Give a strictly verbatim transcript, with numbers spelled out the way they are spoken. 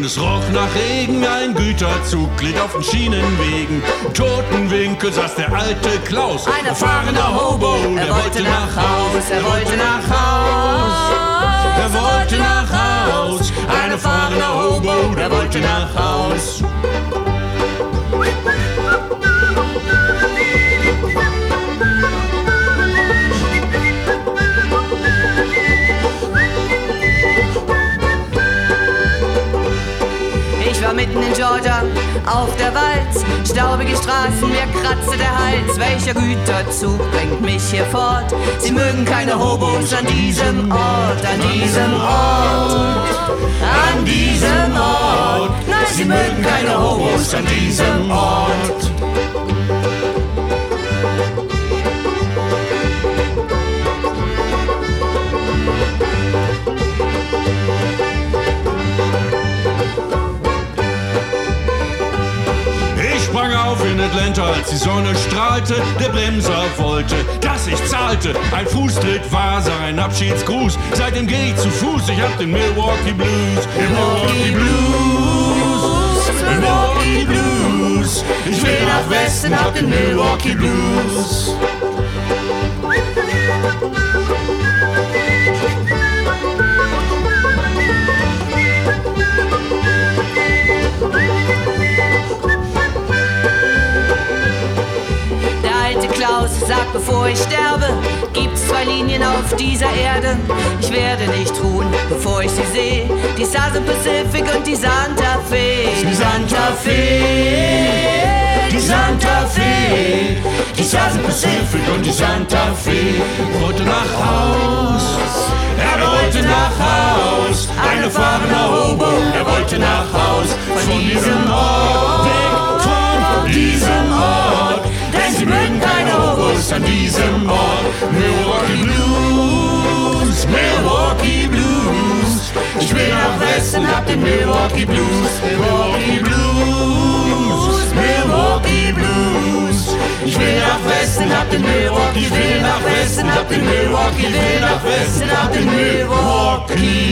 und es roch nach Regen. Ein Güterzug glitt auf den Schienenwegen. Im Totenwinkel saß der alte Klaus, ein erfahrener Hobo. Er wollte nach Haus, er wollte nach Haus, er wollte nach Haus. Ein erfahrener Hobo, der wollte nach Haus. Ich war mitten in Georgia, auf der Walz, staubige Straßen, mir kratzte der Hals. Welcher Güterzug bringt mich hier fort? Sie mögen keine Hobos an diesem Ort, an diesem Ort, an diesem Ort. Nein, sie mögen keine Hobos an diesem Ort. In Atlanta, als die Sonne strahlte, der Bremser wollte, dass ich zahlte. Ein Fußtritt war sein Abschiedsgruß. Seitdem geh ich zu Fuß, ich hab den Milwaukee Blues. Milwaukee Blues, Milwaukee Blues. Ich will nach Westen, hab den Milwaukee Blues. Sag, bevor ich sterbe, gibt's zwei Linien auf dieser Erde. Ich werde nicht ruhen, bevor ich sie sehe. Die Southern Pacific und die Santa Fe. Die Santa Fe, die Santa Fe, die Southern Pacific und die Santa Fe. Er wollte nach Haus, er wollte nach Haus. Ein erfahrener Hobo, er wollte nach Haus. Von diesem Ort, weg von diesem Ort. Denn sie mögen keine Hobos an diesem Ort. Milwaukee Blues, Milwaukee Blues. Ich will nach Westen, hab den Milwaukee Blues. Milwaukee Blues, Milwaukee Blues. Ich will nach Westen, hab den Milwaukee, will nach Westen, hab den Milwaukee, will nach Westen, hab den Milwaukee